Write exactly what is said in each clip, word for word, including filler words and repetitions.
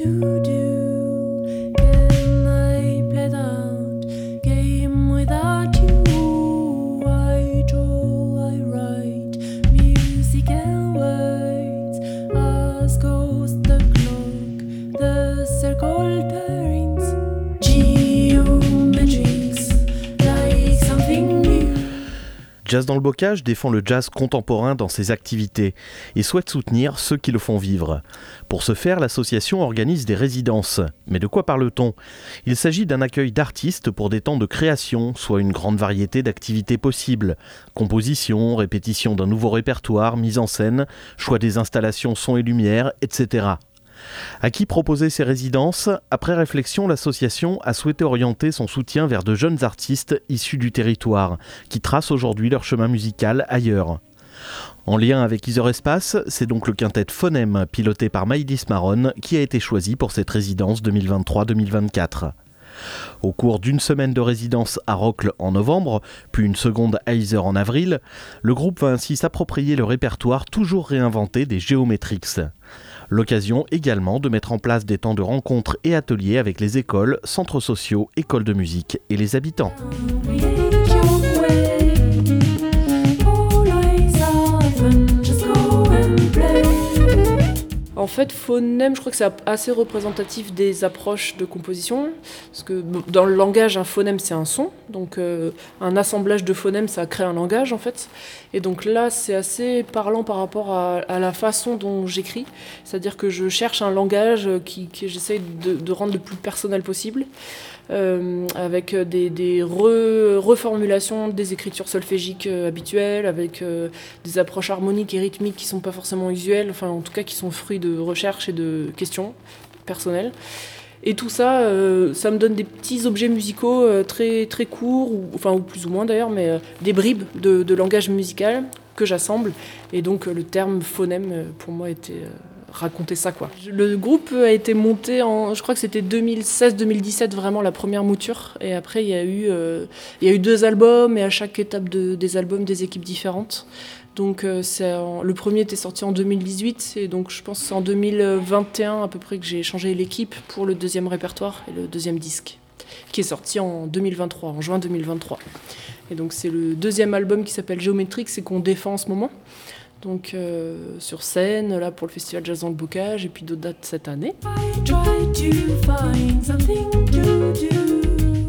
to do? Can I play that game without you? I draw, I write music and words as goes the clock, the circle turns, geometrics like something new. Jazz dans le bocage défend le jazz contemporain dans ses activités et souhaite soutenir ceux qui le font vivre. Pour ce faire, l'association organise des résidences. Mais de quoi parle-t-on ? Il s'agit d'un accueil d'artistes pour des temps de création, soit une grande variété d'activités possibles. Composition, répétition d'un nouveau répertoire, mise en scène, choix des installations son et lumière, et cetera. À qui proposer ces résidences ? Après réflexion, l'association a souhaité orienter son soutien vers de jeunes artistes issus du territoire, qui tracent aujourd'hui leur chemin musical ailleurs. En lien avec Ether Espace, c'est donc le quintet Phonème, piloté par Maïlis Maron, qui a été choisi pour cette résidence deux mille vingt-trois deux mille vingt-quatre. Au cours d'une semaine de résidence à Rocle en novembre, puis une seconde à Ether en avril, le groupe va ainsi s'approprier le répertoire toujours réinventé des Geometrics. L'occasion également de mettre en place des temps de rencontres et ateliers avec les écoles, centres sociaux, écoles de musique et les habitants. En fait, phonème, je crois que c'est assez représentatif des approches de composition, parce que dans le langage, un phonème, c'est un son, donc euh, un assemblage de phonèmes, ça crée un langage, en fait. Et donc là, c'est assez parlant par rapport à, à la façon dont j'écris, c'est-à-dire que je cherche un langage qui, que j'essaye de, de rendre le plus personnel possible, euh, avec des, des re, reformulations des écritures solfégiques euh, habituelles, avec euh, des approches harmoniques et rythmiques qui ne sont pas forcément usuelles, enfin en tout cas qui sont fruits de recherche et de questions personnelles. Et tout ça, euh, ça me donne des petits objets musicaux euh, très, très courts, ou, enfin ou plus ou moins d'ailleurs, mais euh, des bribes de, de langage musical que j'assemble. Et donc euh, le terme phonème, euh, pour moi, était euh, raconter ça, quoi. Le groupe a été monté en, je crois que c'était deux mille seize deux mille dix-sept, vraiment la première mouture. Et après, il y a eu, euh, il y a eu deux albums, et à chaque étape de, des albums, des équipes différentes. Donc euh, c'est en, le premier était sorti en deux mille dix-huit, et donc je pense que c'est en deux mille vingt et un à peu près que j'ai changé l'équipe pour le deuxième répertoire et le deuxième disque, qui est sorti en deux mille vingt-trois, en juin deux mille vingt-trois. Et donc c'est le deuxième album qui s'appelle Geometrics et qu'on défend en ce moment. Donc euh, sur scène, là pour le festival Jazz dans le Bocage, et puis d'autres dates cette année. I try to find something to do.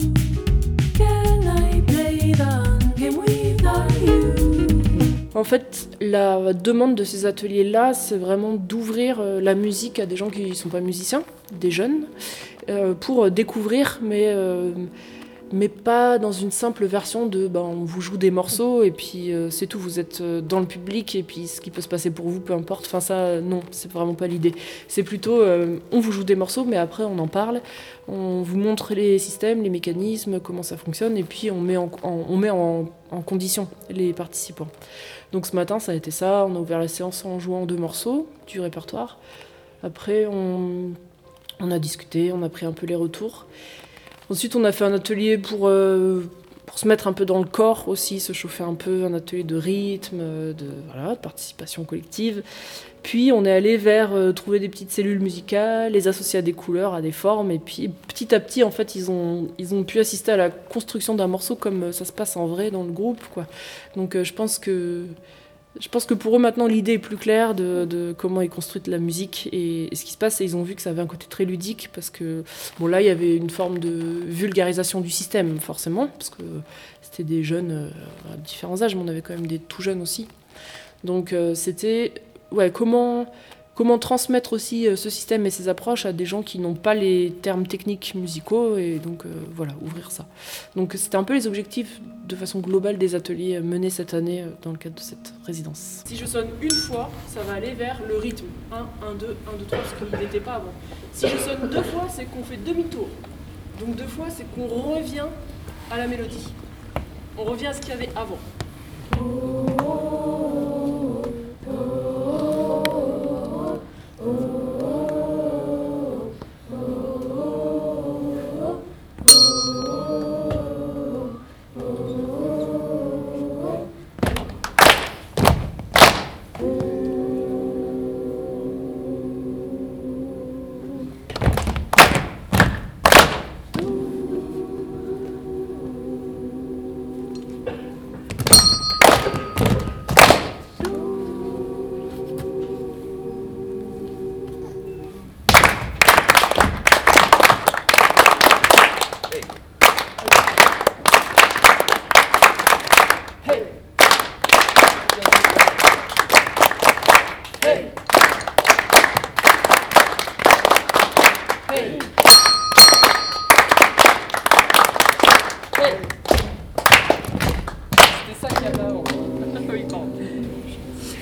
Can I play that game without you? En fait, la demande de ces ateliers-là, c'est vraiment d'ouvrir la musique à des gens qui ne sont pas musiciens, des jeunes, euh, pour découvrir, mais, euh, mais pas dans une simple version de ben, on vous joue des morceaux et puis euh, c'est tout, vous êtes dans le public et puis ce qui peut se passer pour vous, peu importe. Enfin ça, non, c'est vraiment pas l'idée. C'est plutôt, euh, on vous joue des morceaux, mais après on en parle, on vous montre les systèmes, les mécanismes, comment ça fonctionne, et puis on met en, en, on met en, en condition les participants. Donc ce matin, ça a été ça, on a ouvert la séance en jouant deux morceaux du répertoire. Après, on, on a discuté, on a pris un peu les retours. Ensuite, on a fait un atelier pour, euh, pour se mettre un peu dans le corps aussi, se chauffer un peu, un atelier de rythme, de, voilà, de participation collective. Puis on est allé vers euh, trouver des petites cellules musicales, les associer à des couleurs, à des formes, et puis petit à petit, en fait, ils ont, ils ont pu assister à la construction d'un morceau comme ça se passe en vrai dans le groupe, quoi. Donc euh, je pense que je pense que pour eux maintenant l'idée est plus claire de, de comment ils construisent la musique et, et ce qui se passe, et ils ont vu que ça avait un côté très ludique parce que bon là il y avait une forme de vulgarisation du système forcément parce que c'était des jeunes euh, à différents âges, mais on avait quand même des tout jeunes aussi. Donc euh, c'était ouais, comment, comment transmettre aussi euh, ce système et ces approches à des gens qui n'ont pas les termes techniques musicaux, et donc euh, voilà, ouvrir ça. Donc c'était un peu les objectifs de façon globale des ateliers menés cette année euh, dans le cadre de cette résidence. Si je sonne une fois, ça va aller vers le rythme. un, un, deux, un, deux, trois, parce qu'il n'était pas avant. Si je sonne deux fois, c'est qu'on fait demi-tour. Donc deux fois, c'est qu'on revient à la mélodie. On revient à ce qu'il y avait avant.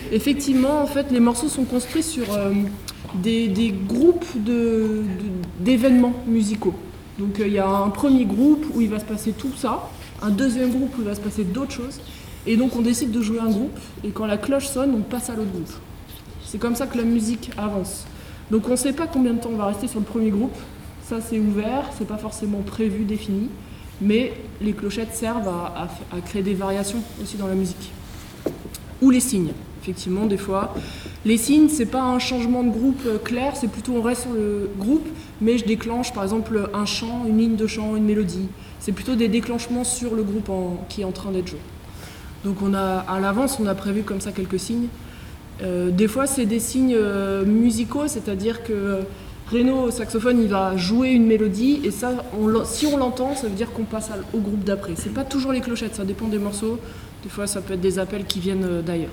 Effectivement, en fait, les morceaux sont construits sur euh, des, des groupes de, de- d'événements musicaux. Donc il y a un premier groupe où il va se passer tout ça, un deuxième groupe où il va se passer d'autres choses, et donc on décide de jouer un groupe, et quand la cloche sonne, on passe à l'autre groupe. C'est comme ça que la musique avance. Donc on ne sait pas combien de temps on va rester sur le premier groupe, ça c'est ouvert, c'est pas forcément prévu, défini, mais les clochettes servent à, à- à créer des variations aussi dans la musique. Ou les signes, effectivement, des fois. Les signes, c'est pas un changement de groupe euh, clair, c'est plutôt on reste sur le groupe, mais je déclenche par exemple un chant, une ligne de chant, une mélodie. C'est plutôt des déclenchements sur le groupe en- qui est en train d'être joué. Donc on a, à l'avance, on a prévu comme ça quelques signes. Euh, des fois, c'est des signes euh, musicaux, c'est-à-dire que euh, Renaud au saxophone, il va jouer une mélodie, et ça, on l'en- si on l'entend, ça veut dire qu'on passe à- au groupe d'après. C'est pas toujours les clochettes, ça dépend des morceaux. Des fois, ça peut être des appels qui viennent euh, d'ailleurs.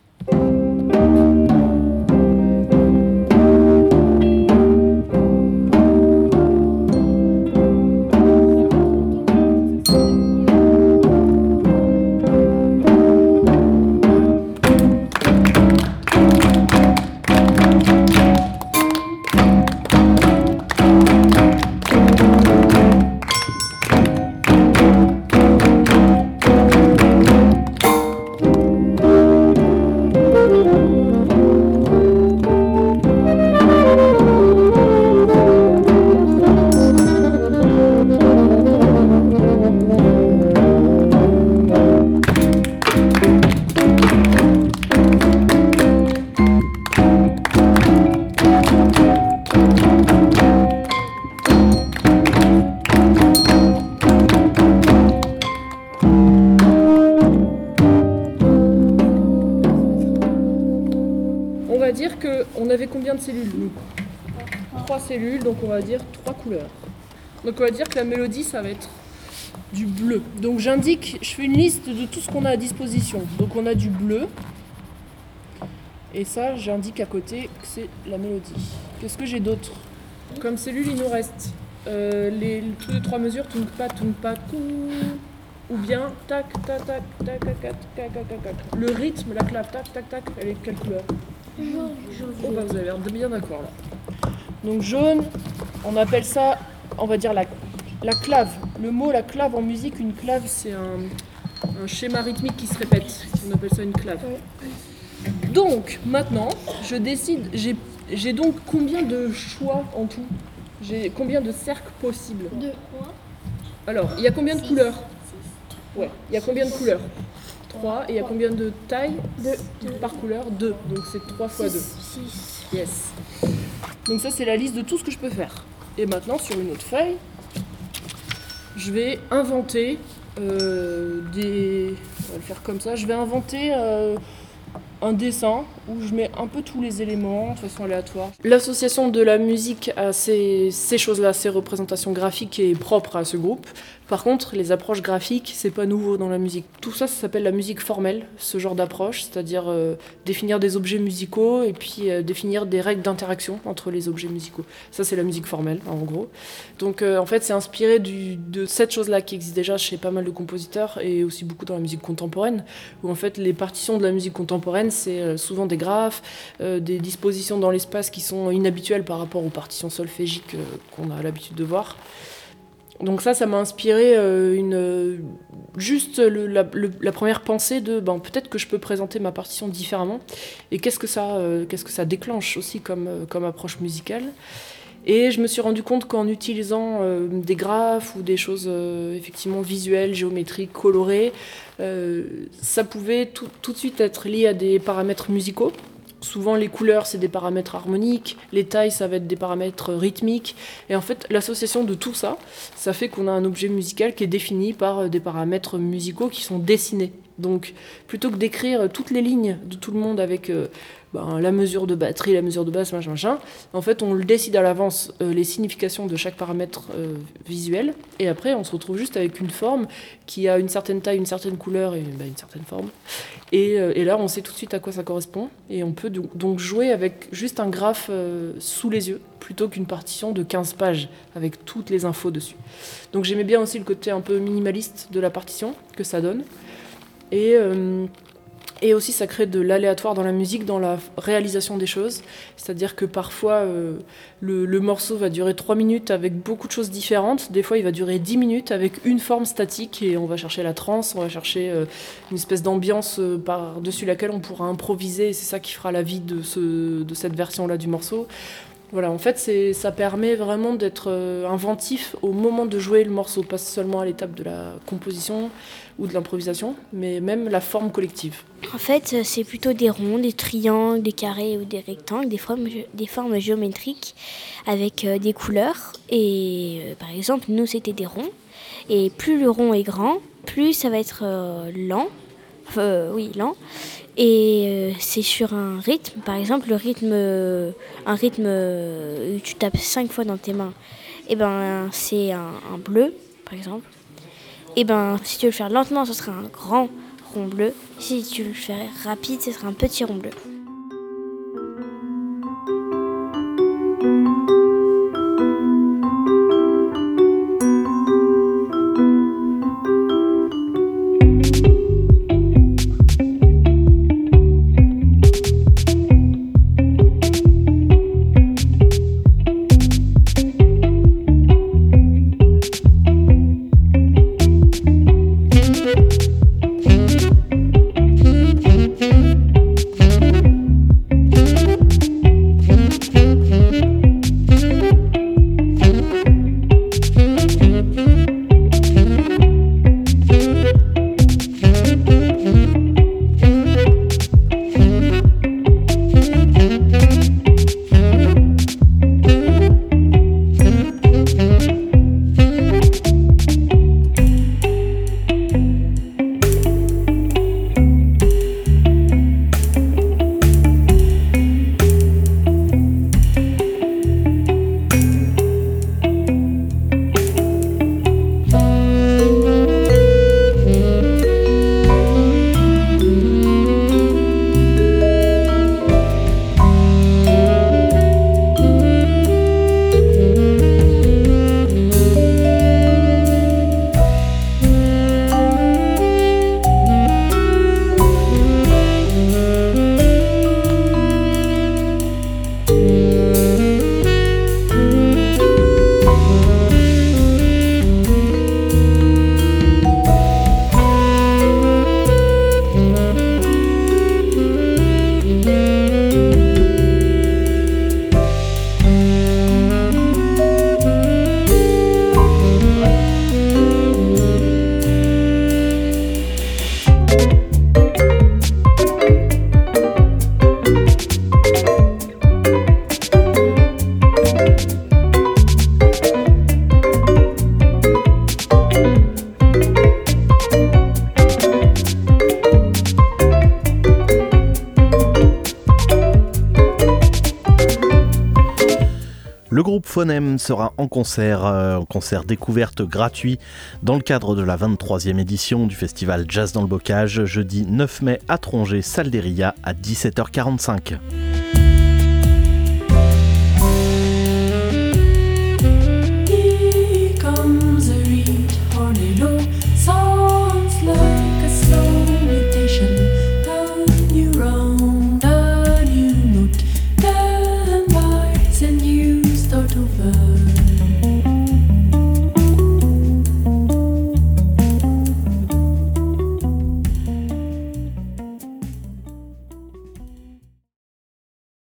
On va dire qu'on avait combien de cellules, nous ? Trois cellules, donc on va dire trois couleurs. Donc on va dire que la mélodie, ça va être du bleu. Donc j'indique, je fais une liste de tout ce qu'on a à disposition. Donc on a du bleu. Et ça, j'indique à côté que c'est la mélodie. Qu'est-ce que j'ai d'autre ? Comme cellule, il nous reste euh, les, tous les trois mesures, tunk pa, tunk pa, kou. Ou bien tac, tac, tac, tac, tac, tac, tac, tac, tac, tac. Le rythme, la clave, tac, tac, tac, elle est de quelle couleur ? Oh bah vous avez l'air de bien d'accord là. Donc jaune, on appelle ça, on va dire la, la clave. Le mot la clave en musique, une clave c'est un, un schéma rythmique qui se répète. On appelle ça une clave. Donc maintenant, je décide, j'ai, j'ai donc combien de choix en tout ? J'ai combien de cercles possibles ? Deux. Alors, il y a combien de couleurs ? Ouais, il y a combien de couleurs ? trois. Et il y a combien de tailles ? Deux. Par couleur ? deux. Donc c'est trois fois deux. Six. Yes. Donc ça c'est la liste de tout ce que je peux faire. Et maintenant sur une autre feuille, je vais inventer euh, des... On va le faire comme ça. Je vais inventer euh, un dessin où je mets un peu tous les éléments de façon aléatoire. L'association de la musique a ces, ces choses-là, ces représentations graphiques est propre à ce groupe. Par contre, les approches graphiques, c'est pas nouveau dans la musique. Tout ça, ça s'appelle la musique formelle, ce genre d'approche, c'est-à-dire euh, définir des objets musicaux et puis euh, définir des règles d'interaction entre les objets musicaux. Ça, c'est la musique formelle, en gros. Donc, euh, en fait, c'est inspiré du, de cette chose-là qui existe déjà chez pas mal de compositeurs et aussi beaucoup dans la musique contemporaine, où en fait, les partitions de la musique contemporaine, c'est euh, souvent des graphes, euh, des dispositions dans l'espace qui sont inhabituelles par rapport aux partitions solfégiques euh, qu'on a l'habitude de voir. Donc ça, ça m'a inspiré euh, une, euh, juste le, la, le, la première pensée de ben, peut-être que je peux présenter ma partition différemment. Et qu'est-ce que ça, euh, qu'est-ce que ça déclenche aussi comme, euh, comme approche musicale. Et je me suis rendu compte qu'en utilisant euh, des graphes ou des choses euh, effectivement visuelles, géométriques, colorées, euh, ça pouvait tout, tout de suite être lié à des paramètres musicaux. Souvent, les couleurs, c'est des paramètres harmoniques, les tailles, ça va être des paramètres rythmiques. Et en fait, l'association de tout ça, ça fait qu'on a un objet musical qui est défini par des paramètres musicaux qui sont dessinés. Donc, plutôt que d'écrire toutes les lignes de tout le monde avec euh, ben, la mesure de batterie, la mesure de basse, machin, machin, en fait, on le décide à l'avance, euh, les significations de chaque paramètre euh, visuel. Et après, on se retrouve juste avec une forme qui a une certaine taille, une certaine couleur et ben, une certaine forme. Et, euh, et là, on sait tout de suite à quoi ça correspond. Et on peut donc jouer avec juste un graphe euh, sous les yeux, plutôt qu'une partition de quinze pages, avec toutes les infos dessus. Donc j'aimais bien aussi le côté un peu minimaliste de la partition que ça donne. Et, euh, Et aussi, ça crée de l'aléatoire dans la musique, dans la réalisation des choses. C'est-à-dire que parfois, euh, le, le morceau va durer trois minutes avec beaucoup de choses différentes. Des fois, il va durer dix minutes avec une forme statique et on va chercher la trance, on va chercher euh, une espèce d'ambiance euh, par-dessus laquelle on pourra improviser. Et c'est ça qui fera la vie de, ce, de cette version-là du morceau. Voilà, en fait, c'est, ça permet vraiment d'être euh, inventif au moment de jouer le morceau, pas seulement à l'étape de la composition ou de l'improvisation, mais même la forme collective. En fait, c'est plutôt des ronds, des triangles, des carrés ou des rectangles, des formes, des formes géométriques avec euh, des couleurs. Et euh, par exemple, nous, c'était des ronds. Et plus le rond est grand, plus ça va être euh, lent. Euh, oui, lent. Et euh, c'est sur un rythme, par exemple, le rythme, euh, un rythme euh, où tu tapes cinq fois dans tes mains, et ben c'est un, un bleu, par exemple. Et ben si tu veux le faire lentement, ce sera un grand rond bleu. Si tu le fais rapide, ce sera un petit rond bleu. Le groupe Phonème sera en concert, euh, en concert découverte gratuit dans le cadre de la vingt-troisième édition du festival Jazz dans le Bocage, jeudi neuf mai à Trongé, salle des Ria à dix-sept heures quarante-cinq.